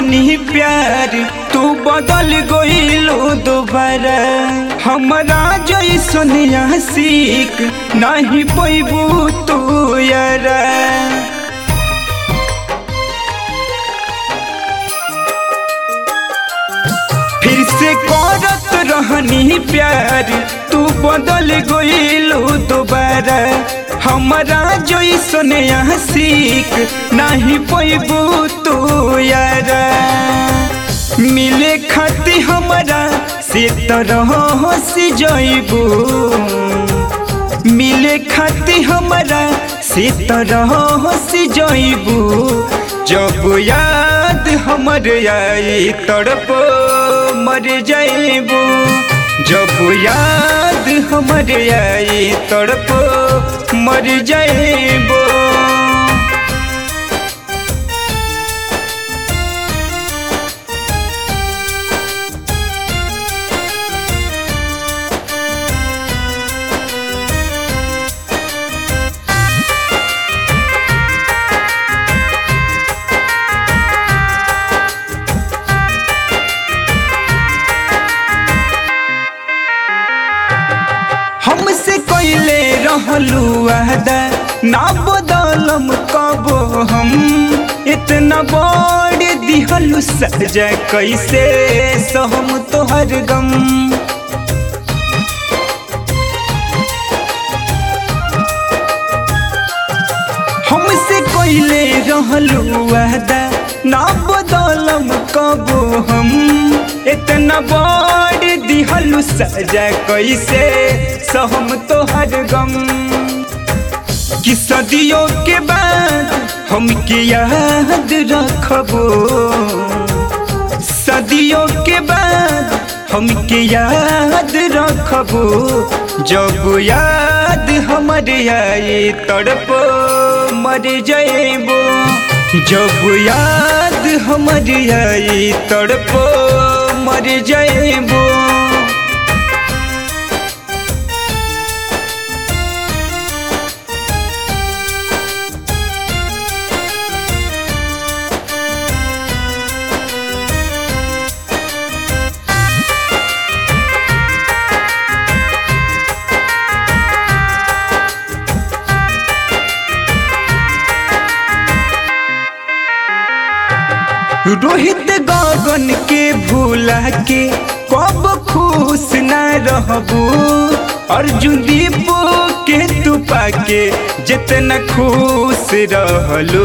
रहनी प्यार तू बदल गइलो दोबारा। हमरा जैसन आशिक नहीं पैबू तू यारा। फिर से करत रहनी प्यार तू बदल गइलो दोबारा। हमरा जैसन आशिक नहीं पैबू तू यारा। मिले खाती हमरा से तरह से जइबू। मिले खाती हमरा से तरह से जइबू। जब याद हमर आई तड़प मर जाइबू। जब याद हमर आई तड़प मर जाइबू। हमसे कइले रहलू वादा ना बदलम कबो हम। इतना बड़ दिहलू सजा कैसे सहम तोहर गम। हमसे कइले रहलू वादा ना बदलम कबो हम। इतना बड़ दिहलू सजा कैसे सहम तोहर गम। कि सदियों के बाद हमके याद रखबो। सदियों के बाद हमके याद रखबो। जब याद हमर आई तड़प मर जाइबो। जब याद हमर आई तड़प मर जाइबो। रोहित गगन के भूला के कब खुश ना रहबू। अर्जुन दीपू के तू पाके जितना खुश रहलू।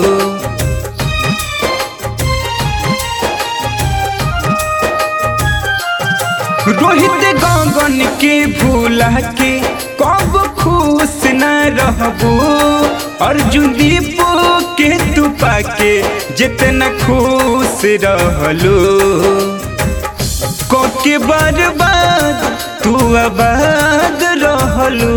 रोहित गगन के भूला के कब खुश ना रहबू। अर्जुन दीपू के तू पाके जितना खुश रहलू। कोके बर्बाद तू आबाद रहलू।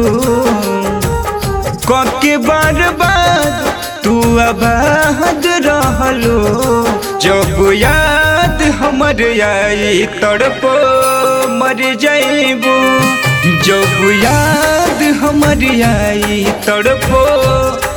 कोके बर्बाद तू आबाद रहलू। जब याद हमर आई तड़प मर जाइबू। जब याद हमर आई तड़प